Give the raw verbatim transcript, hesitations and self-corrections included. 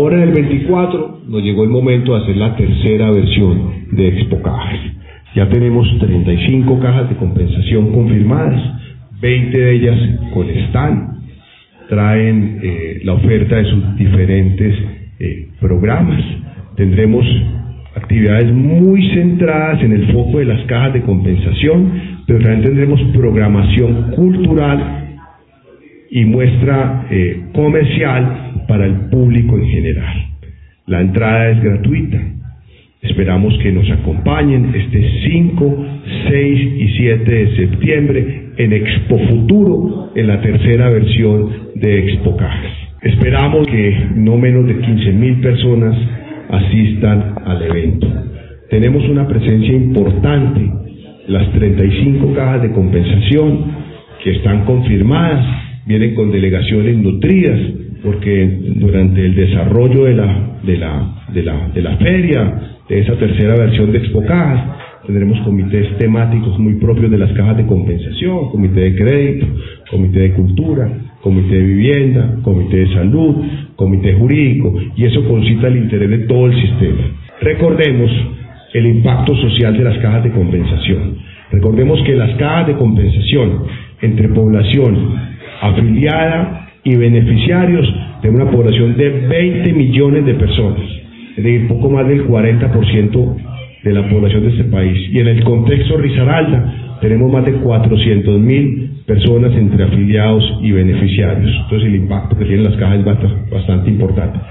Ahora en el veinticuatro nos llegó el momento de hacer la tercera versión de Expo Cajas. Ya tenemos treinta y cinco cajas de compensación confirmadas, veinte de ellas con stand, traen eh, la oferta de sus diferentes eh, programas. Tendremos actividades muy centradas en el foco de las cajas de compensación, pero también tendremos programación cultural y muestra eh, comercial para el público en general. La entrada es gratuita. Esperamos que nos acompañen este cinco, seis y siete de septiembre en Expo Futuro, en la tercera versión de Expo Cajas. Esperamos que no menos de quince mil personas asistan al evento. Tenemos una presencia importante, las treinta y cinco cajas de compensación que están confirmadas, vienen con delegaciones nutridas, porque durante el desarrollo de la, de la, de la, de la feria, de esa tercera versión de Expo Cajas, tendremos comités temáticos muy propios de las cajas de compensación, comité de crédito, comité de cultura, comité de vivienda, comité de salud, comité jurídico, y eso concita el interés de todo el sistema. Recordemos el impacto social de las cajas de compensación. Recordemos que las cajas de compensación entre población afiliada y beneficiarios de una población de veinte millones de personas, es decir, poco más del cuarenta por ciento de la población de este país. Y en el contexto Risaralda tenemos más de cuatrocientas mil personas entre afiliados y beneficiarios. Entonces el impacto que tienen las cajas es bastante importante.